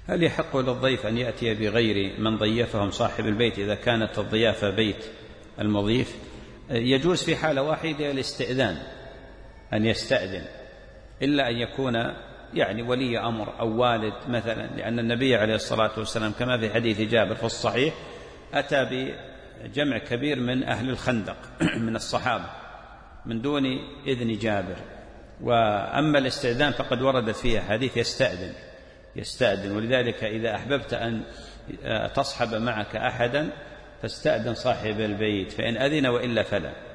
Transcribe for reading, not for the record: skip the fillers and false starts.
هل يحق للضيف أن يأتي بغير من ضيفهم صاحب البيت إذا كانت الضيافة بيت المضيف؟ يجوز في حالة واحدة الاستئذان، أن يستأذن، إلا أن يكون يعني ولي أمر أو والد مثلا، لأن النبي عليه الصلاة والسلام كما في حديث جابر في الصحيح أتى بجمع كبير من أهل الخندق من الصحابة من دون إذن جابر. وأما الاستئذان فقد وردت فيه حديث يستأذن، ولذلك إذا أحببت أن تصحب معك أحدا فاستأذن صاحب البيت، فإن أذن وإلا فلا.